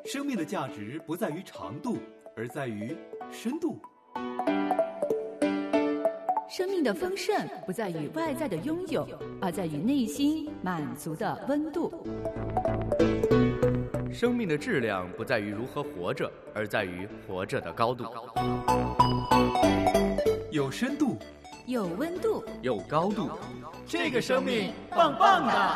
生命的价值不在于长度，而在于深度。 生命的丰盛不在于外在的拥有，而在于内心满足的温度。 生命的质量不在于如何活着，而在于活着的高度。 有深度， 有温度， 有高度， 这个生命棒棒的。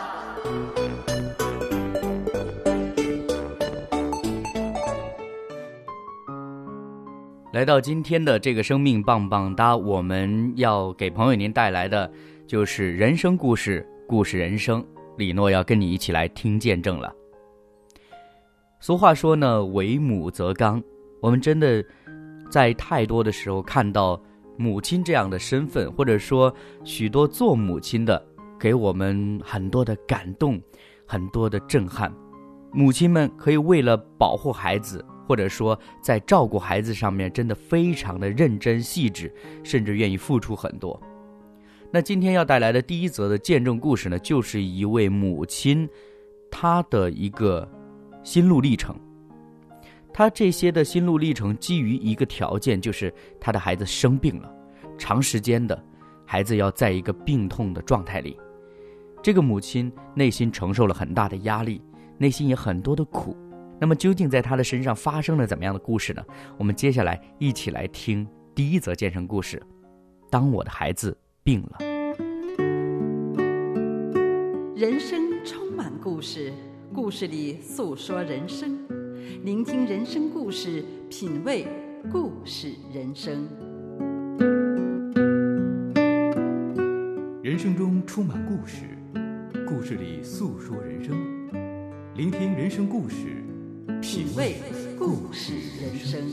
来到今天的这个生命棒棒哒，我们要给朋友您带来的就是人生故事，故事人生。李诺要跟你一起来听见证了。俗话说呢，为母则刚。我们真的在太多的时候看到母亲这样的身份，或者说许多做母亲的给我们很多的感动，很多的震撼。母亲们可以为了保护孩子，或者说在照顾孩子上面真的非常的认真细致，甚至愿意付出很多。那今天要带来的第一则的见证故事呢，就是一位母亲她的一个心路历程。她这些的心路历程基于一个条件，就是她的孩子生病了，长时间的孩子要在一个病痛的状态里，这个母亲内心承受了很大的压力，内心也很多的苦。那么究竟在她的身上发生了怎么样的故事呢？我们接下来一起来听第一则见证故事，当我的孩子病了。 人生充满故事，故事里诉说人生，聆听人生故事，品味故事人生。 人生中充满故事，故事里诉说人生，聆听人生故事， 品味故事人生。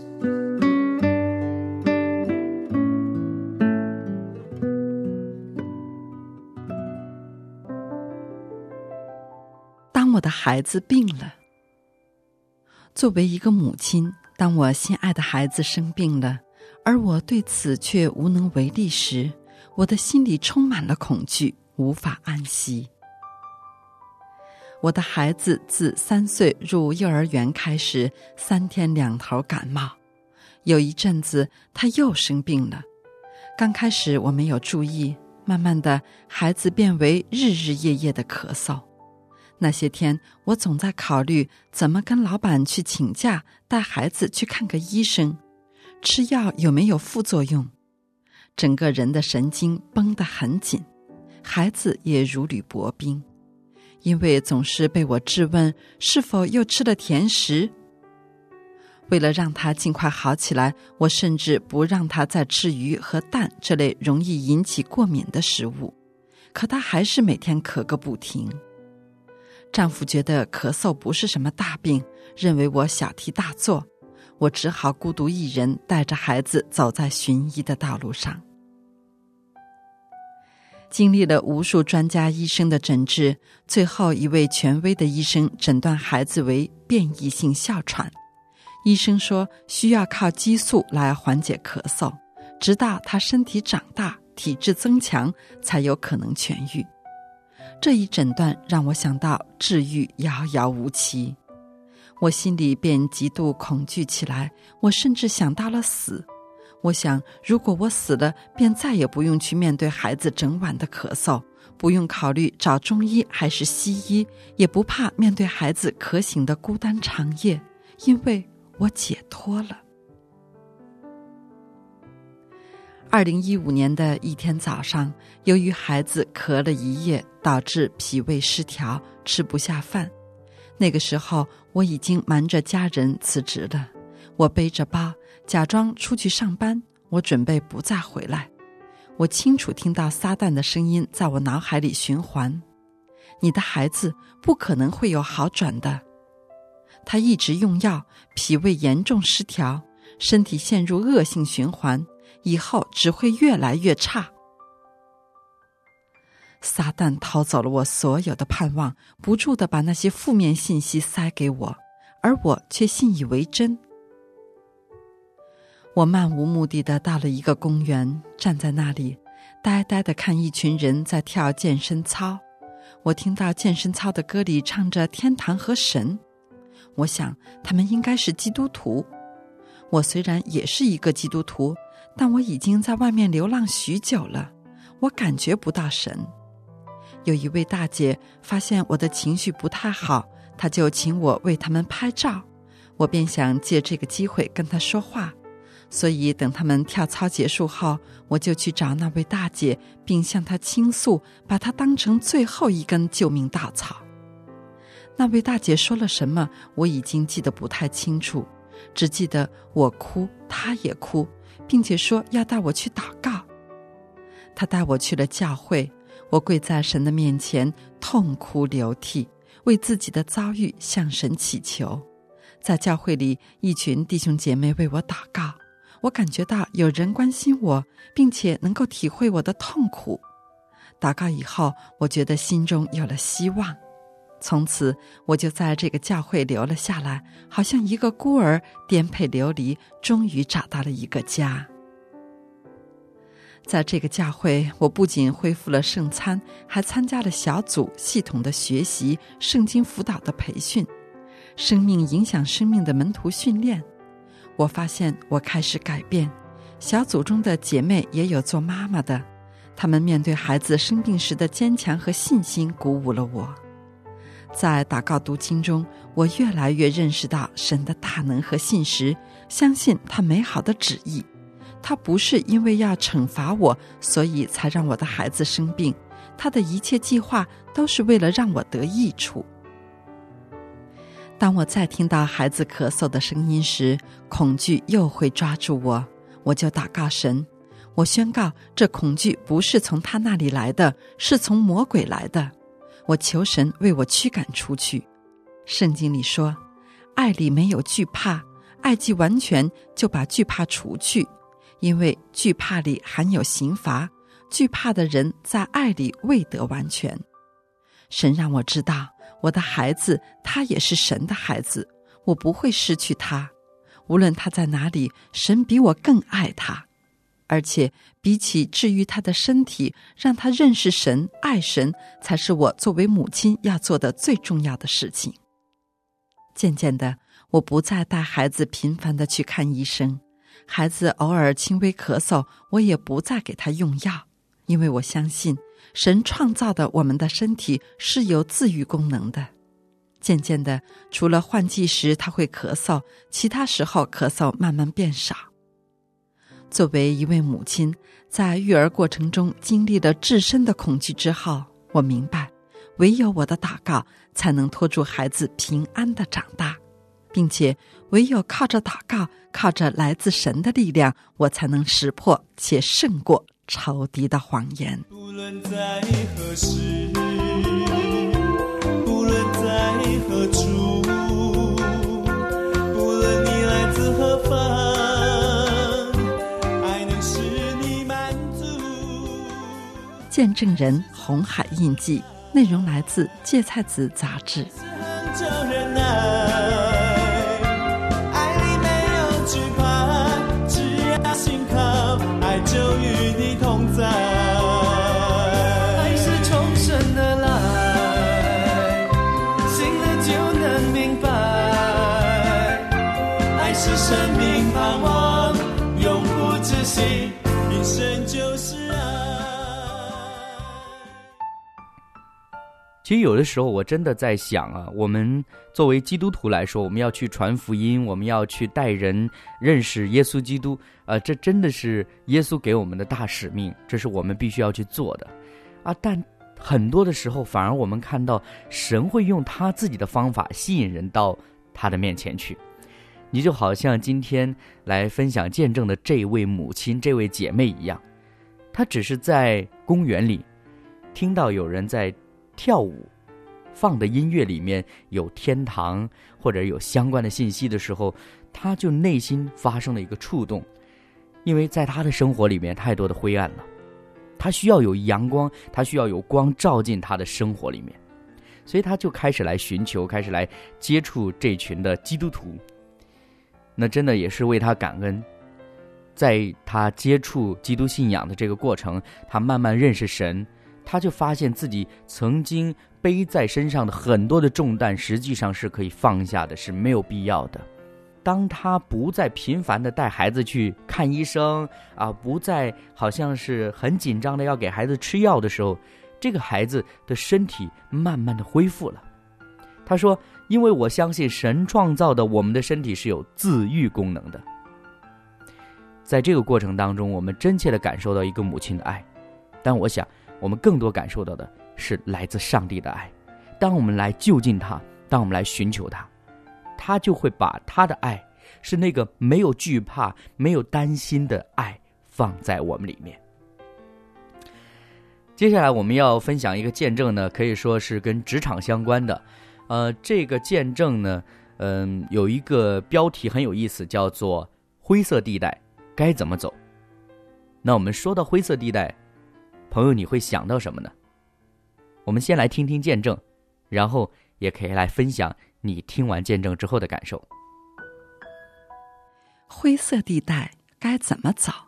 当我的孩子病了。作为一个母亲，当我心爱的孩子生病了，而我对此却无能为力时，我的心里充满了恐惧，无法安息。我的孩子自3岁入幼儿园开始，3天2头感冒，有一阵子他又生病了。刚开始我没有注意，慢慢的孩子变为日日夜夜的咳嗽。那些天我总在考虑怎么跟老板去请假，带孩子去看个医生，吃药有没有副作用。整个人的神经绷得很紧，孩子也如履薄冰，因为总是被我质问是否又吃了甜食。为了让他尽快好起来，我甚至不让他再吃鱼和蛋这类容易引起过敏的食物，可他还是每天咳个不停。丈夫觉得咳嗽不是什么大病，认为我小题大做，我只好孤独一人带着孩子走在寻医的道路上。经历了无数专家医生的诊治，最后一位权威的医生诊断孩子为变异性哮喘。医生说需要靠激素来缓解咳嗽，直到他身体长大，体质增强，才有可能痊愈。这一诊断让我想到治愈遥遥无期，我心里便极度恐惧起来，我甚至想到了死。我想，如果我死了，便再也不用去面对孩子整晚的咳嗽，不用考虑找中医还是西医，也不怕面对孩子咳醒的孤单长夜，因为我解脱了。2015年的一天早上，由于孩子咳了一夜，导致脾胃失调，吃不下饭。那个时候我已经瞒着家人辞职了，我背着包假装出去上班，我准备不再回来。我清楚听到撒旦的声音在我脑海里循环：你的孩子不可能会有好转的，他一直用药，脾胃严重失调，身体陷入恶性循环，以后只会越来越差。撒旦偷走了我所有的盼望，不住地把那些负面信息塞给我，而我却信以为真。我漫无目的地到了一个公园，站在那里呆呆地看一群人在跳健身操。我听到健身操的歌里唱着天堂和神， 我想他们应该是基督徒。我虽然也是一个基督徒，但我已经在外面流浪许久了，我感觉不到神。有一位大姐发现我的情绪不太好，她就请我为他们拍照，我便想借这个机会跟她说话。所以等他们跳操结束后，我就去找那位大姐，并向她倾诉，把她当成最后一根救命稻草。那位大姐说了什么，我已经记得不太清楚，只记得我哭，她也哭，并且说要带我去祷告。她带我去了教会，我跪在神的面前，痛哭流涕，为自己的遭遇向神祈求。在教会里，一群弟兄姐妹为我祷告，我感觉到有人关心我，并且能够体会我的痛苦。祷告以后，我觉得心中有了希望。从此我就在这个教会留了下来，好像一个孤儿颠沛流离，终于找到了一个家。在这个教会，我不仅恢复了圣餐，还参加了小组系统的学习圣经辅导的培训，生命影响生命的门徒训练。我发现我开始改变，小组中的姐妹也有做妈妈的，她们面对孩子生病时的坚强和信心鼓舞了我。在祷告读经中，我越来越认识到神的大能和信实，相信他美好的旨意。他不是因为要惩罚我，所以才让我的孩子生病，他的一切计划都是为了让我得益处。当我再听到孩子咳嗽的声音时，恐惧又会抓住我，我就祷告神，我宣告这恐惧不是从他那里来的，是从魔鬼来的。我求神为我驱赶出去。圣经里说，爱里没有惧怕，爱既完全，就把惧怕除去，因为惧怕里含有刑罚，惧怕的人在爱里未得完全。神让我知道，我的孩子他也是神的孩子，我不会失去他，无论他在哪里，神比我更爱他。而且比起治愈他的身体，让他认识神、爱神，才是我作为母亲要做的最重要的事情。渐渐的，我不再带孩子频繁地去看医生，孩子偶尔轻微咳嗽，我也不再给他用药，因为我相信神创造的我们的身体是有自愈功能的。渐渐的，除了换季时他会咳嗽，其他时候咳嗽慢慢变少。作为一位母亲，在育儿过程中经历了至深的恐惧之后，我明白，唯有我的祷告才能拖住孩子平安地长大，并且唯有靠着祷告，靠着来自神的力量，我才能识破且胜过仇敌的谎言。 不论在何时，不论在何处，不论你来自何方， 见证人红海印记，内容来自《芥菜子》杂志。 爱里没有惧怕，只要信靠，爱就与你同在。爱是从神而来，信了就能明白，爱是生命盼望，永不止息，因神就是爱。 其实有的时候我真的在想啊，我们作为基督徒来说，我们要去传福音，我们要去带人认识耶稣基督，这真的是耶稣给我们的大使命，这是我们必须要去做的啊。但很多的时候反而我们看到神会用他自己的方法吸引人到他的面前去。你就好像今天来分享见证的这位母亲，这位姐妹一样，她只是在公园里听到有人在跳舞，放的音乐里面有天堂或者有相关的信息的时候，他就内心发生了一个触动，因为在他的生活里面太多的灰暗了，他需要有阳光，他需要有光照进他的生活里面，所以他就开始来寻求，开始来接触这群的基督徒。那真的也是为他感恩，在他接触基督信仰的这个过程，他慢慢认识神， 他就发现自己曾经背在身上的很多的重担，实际上是可以放下的，是没有必要的。当他不再频繁的带孩子去看医生不再好像是很紧张的要给孩子吃药的时候，这个孩子的身体慢慢的恢复了。他说，因为我相信神创造的我们的身体是有自愈功能的。在这个过程当中，我们真切的感受到一个母亲的爱，但我想我们更多感受到的是来自上帝的爱。当我们来就近他，当我们来寻求他，他就会把他的爱，是那个没有惧怕没有担心的爱放在我们里面。接下来我们要分享一个见证呢，可以说是跟职场相关的。这个见证呢有一个标题很有意思，叫做灰色地带该怎么走。那我们说到灰色地带，朋友你会想到什么呢？我们先来听听见证，然后也可以来分享你听完见证之后的感受。 灰色地带该怎么走？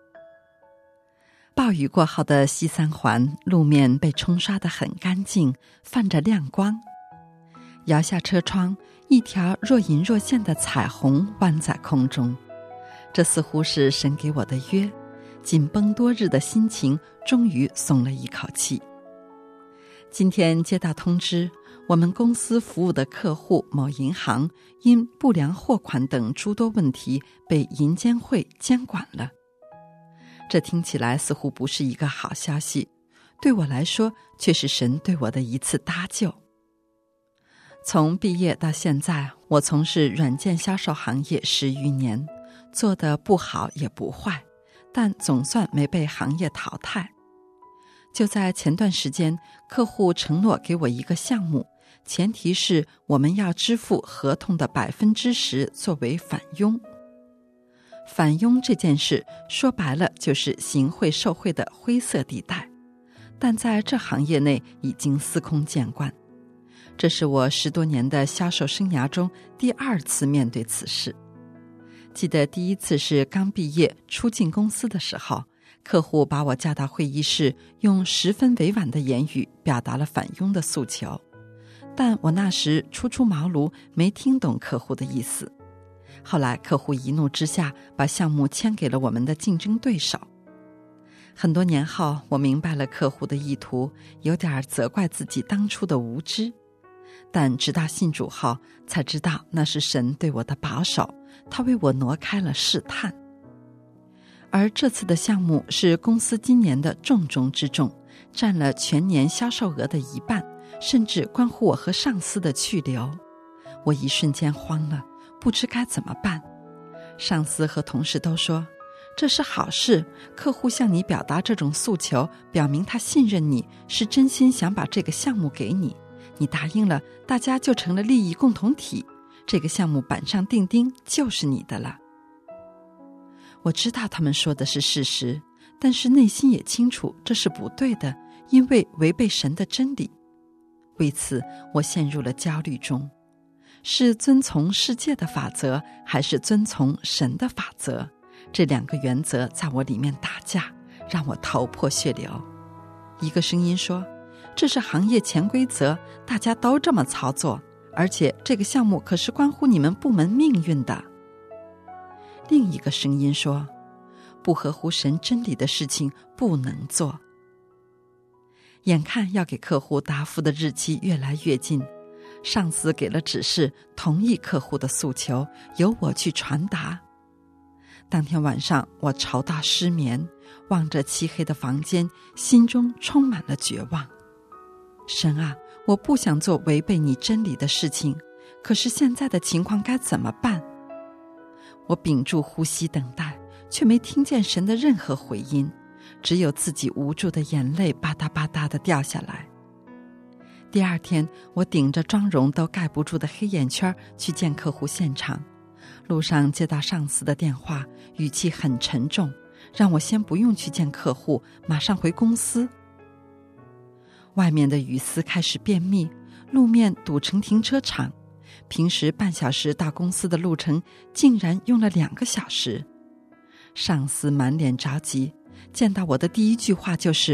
暴雨过后的西三环路面被冲刷得很干净，泛着亮光。摇下车窗，一条若隐若现的彩虹弯在空中。这似乎是神给我的约，紧绷多日的心情终于松了一口气。今天接到通知，我们公司服务的客户某银行因不良货款等诸多问题被银监会监管了。这听起来似乎不是一个好消息，对我来说却是神对我的一次搭救。从毕业到现在，我从事软件销售行业10余年，做得不好也不坏，但总算没被行业淘汰。就在前段时间，客户承诺给我一个项目，前提是我们要支付合同的10%作为返佣。返佣这件事说白了就是行贿受贿的灰色地带，但在这行业内已经司空见惯。这是我10多年的销售生涯中第2次面对此事。记得第1次是刚毕业初进公司的时候，客户把我叫到会议室，用10分委婉的言语表达了返佣的诉求，但我那时初出茅庐，没听懂客户的意思。后来客户一怒之下把项目签给了我们的竞争对手。很多年后，我明白了客户的意图，有点责怪自己当初的无知。但直到信主后，才知道那是神对我的保守，他为我挪开了试探。而这次的项目是公司今年的重中之重，占了全年销售额的1半，甚至关乎我和上司的去留。我一瞬间慌了，不知该怎么办。上司和同事都说，这是好事，客户向你表达这种诉求，表明他信任你，是真心想把这个项目给你。你答应了，大家就成了利益共同体，这个项目板上钉钉就是你的了。我知道他们说的是事实，但是内心也清楚这是不对的，因为违背神的真理。为此，我陷入了焦虑中，是遵从世界的法则，还是遵从神的法则？这2个原则在我里面打架，让我头破血流。一个声音说，这是行业潜规则，大家都这么操作，而且这个项目可是关乎你们部门命运的。另一个声音说，不合乎神真理的事情不能做。眼看要给客户答复的日期越来越近，上司给了指示，同意客户的诉求，由我去传达。当天晚上，我愁到失眠，望着漆黑的房间，心中充满了绝望。神啊，我不想做违背你真理的事情，可是现在的情况该怎么办？我屏住呼吸等待，却没听见神的任何回音，只有自己无助的眼泪吧嗒吧嗒地掉下来。第2天，我顶着妆容都盖不住的黑眼圈去见客户现场。路上接到上司的电话，语气很沉重，让我先不用去见客户，马上回公司。外面的雨丝开始变密，路面堵成停车场，平时半小时到公司的路程竟然用了2个小时。上司满脸着急，见到我的第一句话就是，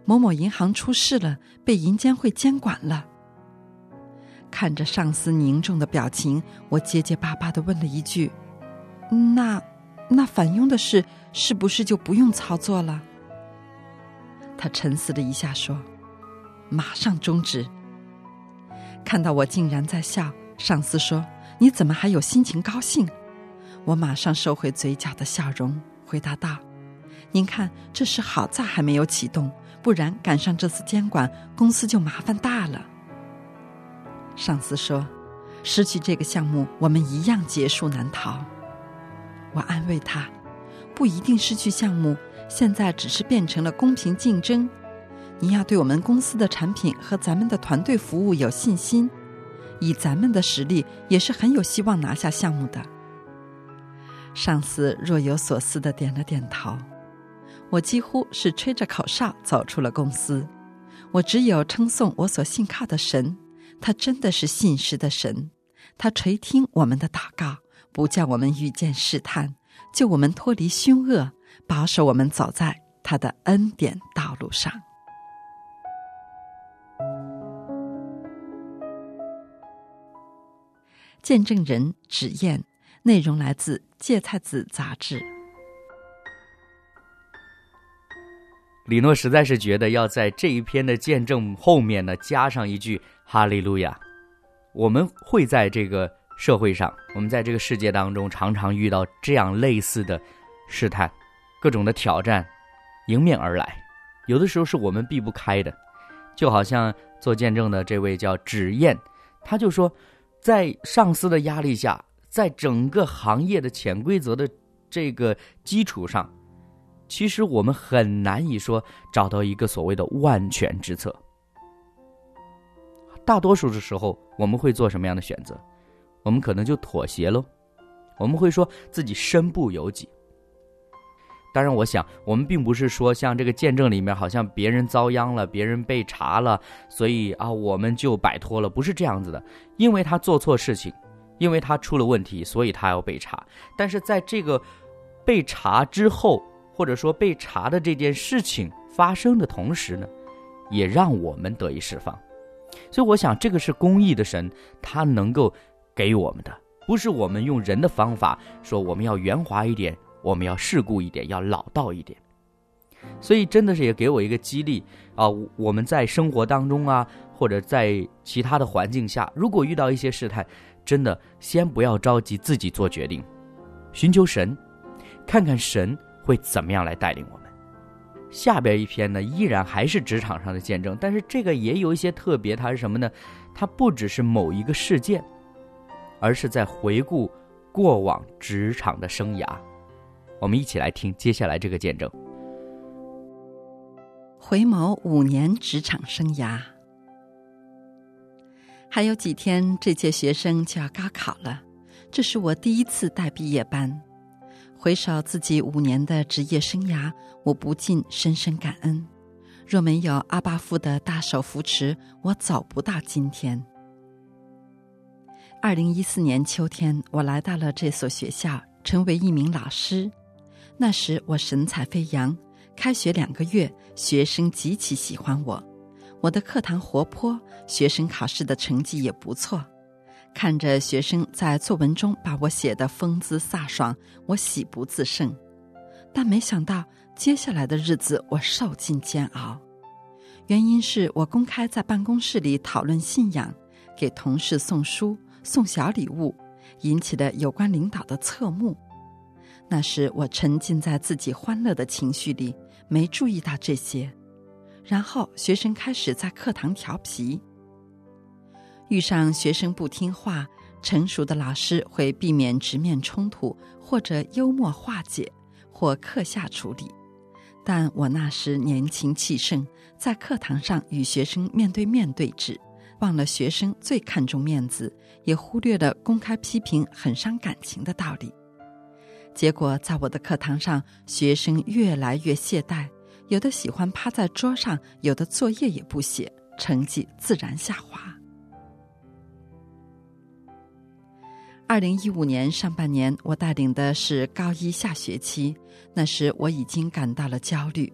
某某银行出事了，被银监会监管了。看着上司凝重的表情，我结结巴巴地问了一句：那反佣的事是不是就不用操作了？他沉思了一下说：马上终止。看到我竟然在笑，上司说：你怎么还有心情高兴？我马上收回嘴角的笑容，回答道：您看，这事好在还没有启动，不然赶上这次监管，公司就麻烦大了。上司说：失去这个项目，我们一样结束难逃。我安慰他：不一定失去项目，现在只是变成了公平竞争。你要对我们公司的产品和咱们的团队服务有信心，以咱们的实力也是很有希望拿下项目的。上司若有所思地点了点头。我几乎是吹着口哨走出了公司，我只有称颂我所信靠的神，他真的是信实的神，他垂听我们的祷告，不叫我们遇见试探，救我们脱离凶恶，保守我们走在他的恩典道路上。见证人纸砚，内容来自《芥菜籽》杂志。 李诺实在是觉得要在这一篇的见证后面呢加上一句哈利路亚。我们会在这个社会上，我们在这个世界当中常常遇到这样类似的试探，各种的挑战迎面而来，有的时候是我们避不开的。就好像做见证的这位叫纸砚，他就说在上司的压力下，在整个行业的潜规则的这个基础上，其实我们很难以说找到一个所谓的万全之策。大多数的时候我们会做什么样的选择？我们可能就妥协咯，我们会说自己身不由己。当然我想我们并不是说像这个见证里面好像别人遭殃了，别人被查了，所以我们就摆脱了，不是这样子的。因为他做错事情，因为他出了问题，所以他要被查。但是在这个被查之后，或者说被查的这件事情发生的同时呢，也让我们得以释放。所以我想这个是公义的神他能够给我们的，不是我们用人的方法说我们要圆滑一点，我们要世故一点，要老道一点。所以真的是也给我一个激励我们在生活当中或者在其他的环境下，如果遇到一些试探，真的先不要着急自己做决定，寻求神，看看神会怎么样来带领我们。下边一篇呢依然还是职场上的见证，但是这个也有一些特别，它是什么呢？它不只是某一个事件，而是在回顾过往职场的生涯。我们一起来听接下来这个见证。 回眸5年职场生涯。还有几天这届学生就要高考了，这是我第一次带毕业班。回首自己5年的职业生涯，我不禁深深感恩，若没有阿爸父的大手扶持，我走不到今天。2014年秋天，我来到了这所学校，成为一名老师。那时我神采飞扬，开学2个月，学生极其喜欢我。我的课堂活泼，学生考试的成绩也不错。看着学生在作文中把我写得风姿飒爽，我喜不自胜。但没想到接下来的日子我受尽煎熬，原因是我公开在办公室里讨论信仰，给同事送书送小礼物，引起了有关领导的侧目。那时我沉浸在自己欢乐的情绪里，没注意到这些。然后学生开始在课堂调皮，遇上学生不听话，成熟的老师会避免直面冲突，或者幽默化解，或课下处理。但我那时年轻气盛，在课堂上与学生面对面对峙，忘了学生最看重面子，也忽略了公开批评很伤感情的道理。结果在我的课堂上，学生越来越懈怠，有的喜欢趴在桌上，有的作业也不写，成绩自然下滑。2015年上半年，我带领的是高1下学期，那时我已经感到了焦虑。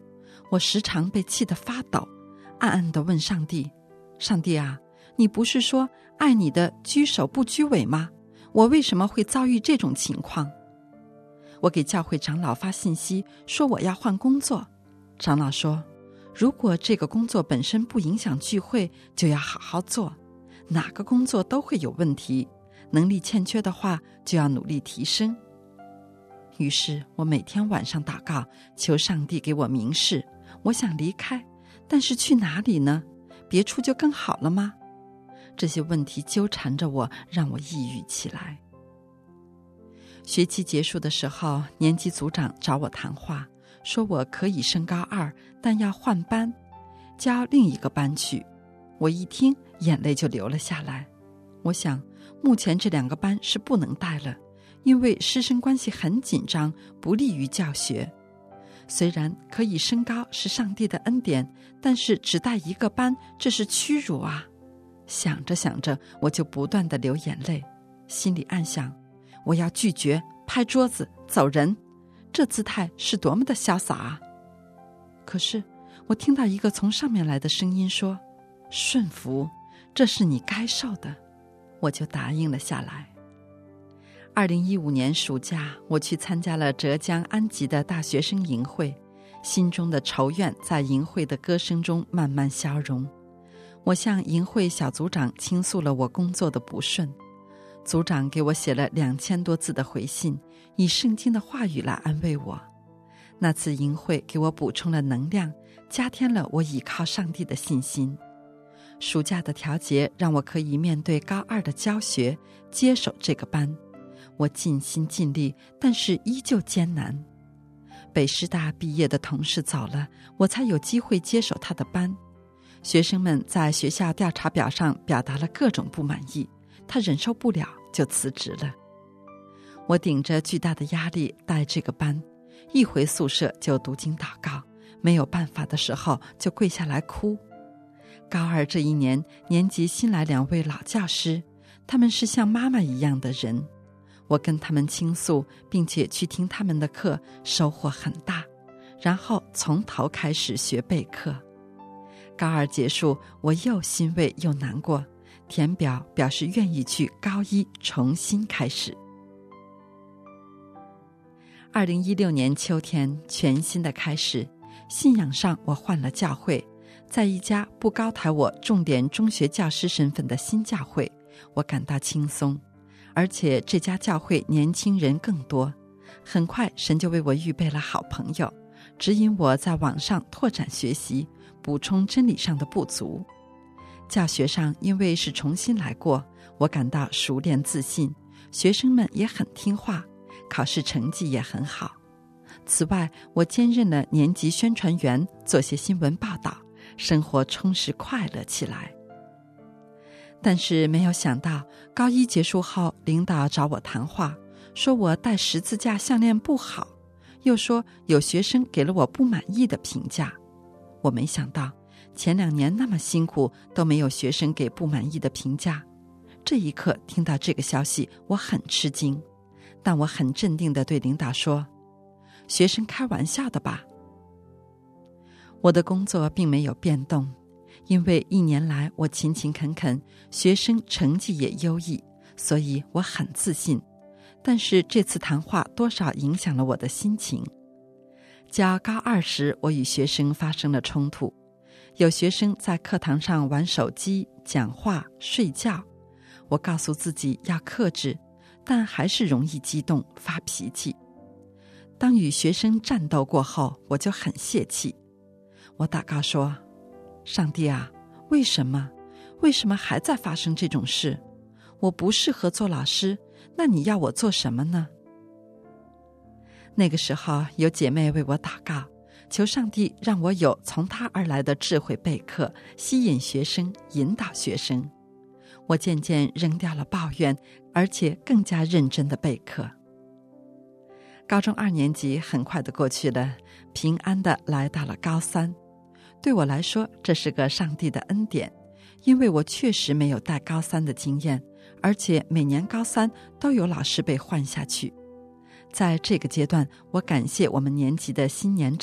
我时常被气得发抖，暗暗地问上帝：上帝啊，你不是说爱你的居首不居尾吗？我为什么会遭遇这种情况？我给教会长老发信息说我要换工作，长老说，如果这个工作本身不影响聚会，就要好好做，哪个工作都会有问题，能力欠缺的话就要努力提升。于是我每天晚上祷告，求上帝给我明示，我想离开，但是去哪里呢？别处就更好了吗？这些问题纠缠着我，让我抑郁起来。学期结束的时候，年级组长找我谈话，说我可以升高2，但要换班，教另一个班去。我一听，眼泪就流了下来。我想，目前这2个班是不能带了，因为师生关系很紧张，不利于教学。虽然可以升高是上帝的恩典，但是只带1个班，这是屈辱啊！想着想着，我就不断地流眼泪，心里暗想，我要拒绝，拍桌子走人，这姿态是多么的潇洒啊！可是我听到一个从上面来的声音说，顺服，这是你该受的，我就答应了下来。2015年暑假，我去参加了浙江安吉的大学生营会，心中的仇怨在营会的歌声中慢慢消融。我向营会小组长倾诉了我工作的不顺，组长给我写了2000多字的回信，以圣经的话语来安慰我。那次营会给我补充了能量，加添了我倚靠上帝的信心。暑假的调节让我可以面对高2的教学，接手这个班。我尽心尽力，但是依旧艰难。北师大毕业的同事走了，我才有机会接手他的班。学生们在学校调查表上表达了各种不满意，他忍受不了就辞职了。我顶着巨大的压力带这个班，一回宿舍就读经祷告，没有办法的时候就跪下来哭。高2这一年，年级新来2位老教师，他们是像妈妈一样的人。我跟他们倾诉，并且去听他们的课，收获很大，然后从头开始学备课。高2结束，我又欣慰又难过，填表表示愿意去高1重新开始。2016年秋天，全新的开始，信仰上我换了教会，在一家不高抬我重点中学教师身份的新教会，我感到轻松。而且这家教会年轻人更多，很快神就为我预备了好朋友，指引我在网上拓展学习，补充真理上的不足。教学上因为是重新来过，我感到熟练自信，学生们也很听话，考试成绩也很好。此外，我兼任了年级宣传员，做些新闻报道，生活充实快乐起来。但是没有想到，高1结束后，领导找我谈话，说我戴十字架项链不好，又说有学生给了我不满意的评价。我没想到，前2年那么辛苦，都没有学生给不满意的评价。这一刻听到这个消息，我很吃惊，但我很镇定地对领导说，学生开玩笑的吧。我的工作并没有变动，因为1年来我勤勤恳恳，学生成绩也优异，所以我很自信。但是这次谈话多少影响了我的心情。教高2时，我与学生发生了冲突，有学生在课堂上玩手机、讲话、睡觉。我告诉自己要克制，但还是容易激动、发脾气。当与学生战斗过后，我就很泄气。我祷告说，上帝啊，为什么还在发生这种事？我不适合做老师，那你要我做什么呢？那个时候有姐妹为我祷告，求上帝让我有从他而来的智慧备课，吸引学生，引导学生。我渐渐扔掉了抱怨，而且更加认真地备课。高中2年级很快地过去了，平安地来到了高3。对我来说，这是个上帝的恩典，因为我确实没有带高3的经验，而且每年高3都有老师被换下去。在这个阶段，我感谢我们年级的新年长，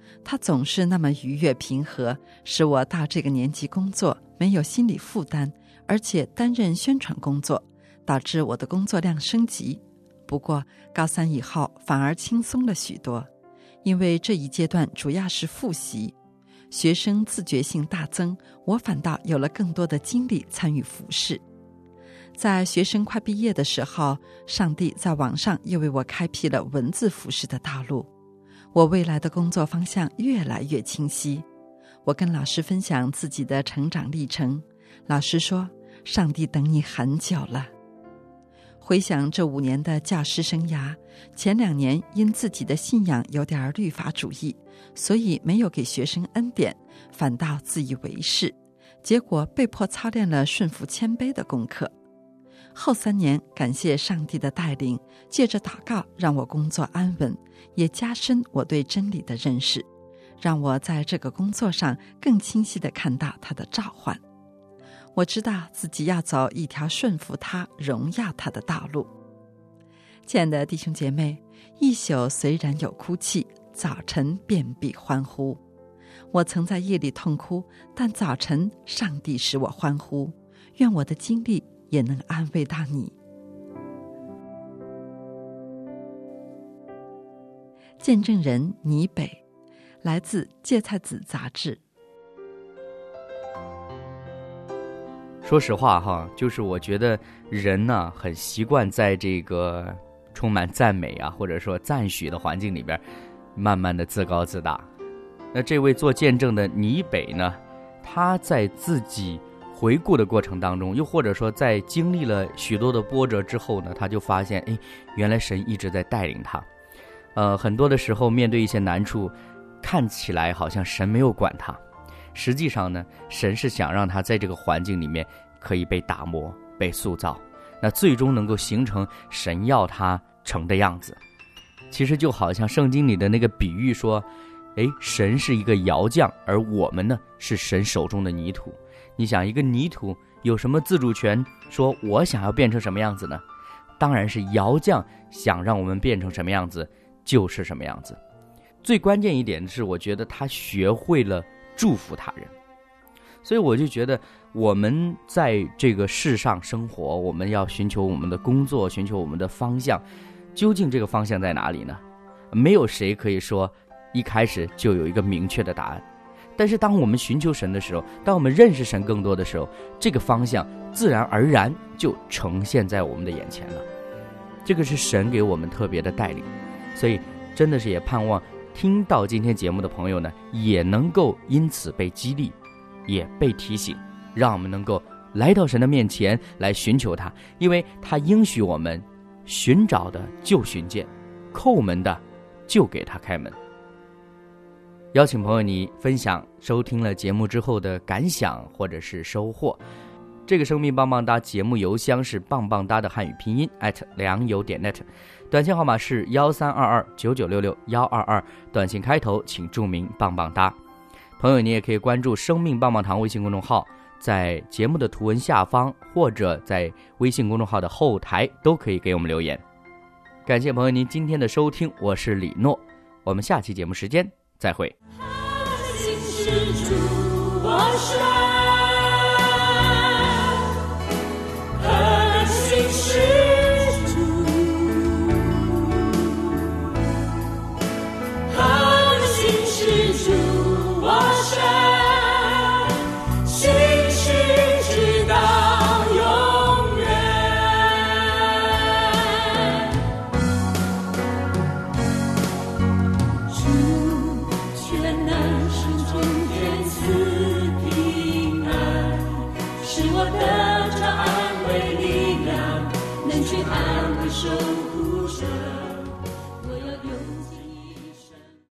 他总是那么愉悦平和，使我到这个年纪工作没有心理负担，而且担任宣传工作，导致我的工作量升级。不过高3以后反而轻松了许多，因为这一阶段主要是复习，学生自觉性大增，我反倒有了更多的精力参与服事。在学生快毕业的时候，上帝在网上又为我开辟了文字服事的道路，我未来的工作方向越来越清晰。我跟老师分享自己的成长历程，老师说，上帝等你很久了。回想这5年的教师生涯，前2年因自己的信仰有点律法主义，所以没有给学生恩典，反倒自以为是，结果被迫操练了顺服谦卑的功课。后3年感谢上帝的带领，借着祷告让我工作安稳，也加深我对真理的认识，让我在这个工作上更清晰地看到他的召唤。我知道自己要走一条顺服他、荣耀他的道路。亲爱的弟兄姐妹，一宿虽然有哭泣，早晨便必欢呼。我曾在夜里痛哭，但早晨上帝使我欢呼。愿我的经历也能安慰到你。见证人倪北，来自《芥菜籽》杂志。 说实话哈，就是我觉得人呢很习惯在这个充满赞美啊，或者说赞许的环境里边，慢慢的自高自大。那这位做见证的倪北呢，他在自己回顾的过程当中，又或者说在经历了许多的波折之后呢，他就发现，原来神一直在带领他。很多的时候面对一些难处，看起来好像神没有管他，实际上呢，神是想让他在这个环境里面可以被打磨、被塑造，那最终能够形成神要他成的样子。其实就好像圣经里的那个比喻说，神是一个窑匠，而我们呢是神手中的泥土。你想，一个泥土有什么自主权说我想要变成什么样子呢？当然是窑匠想让我们变成什么样子就是什么样子。最关键一点是，我觉得他学会了祝福他人。所以我就觉得我们在这个世上生活，我们要寻求我们的工作，寻求我们的方向，究竟这个方向在哪里呢？没有谁可以说一开始就有一个明确的答案。但是当我们寻求神的时候，当我们认识神更多的时候，这个方向自然而然就呈现在我们的眼前了。这个是神给我们特别的带领，所以真的是也盼望听到今天节目的朋友呢，也能够因此被激励，也被提醒，让我们能够来到神的面前来寻求他，因为他应许我们，寻找的就寻见，叩门的就给他开门。邀请朋友你分享收听了节目之后的感想或者是收获。这个生命棒棒哒节目邮箱是棒棒哒的汉语拼音@良友.net， 短信号码是132299662122，短信开头请注明棒棒哒。朋友你也可以关注生命棒棒堂微信公众号，在节目的图文下方或者在微信公众号的后台都可以给我们留言。感谢朋友您今天的收听，我是李诺，我们下期节目时间再会。 安慰力量，能去安慰受苦者。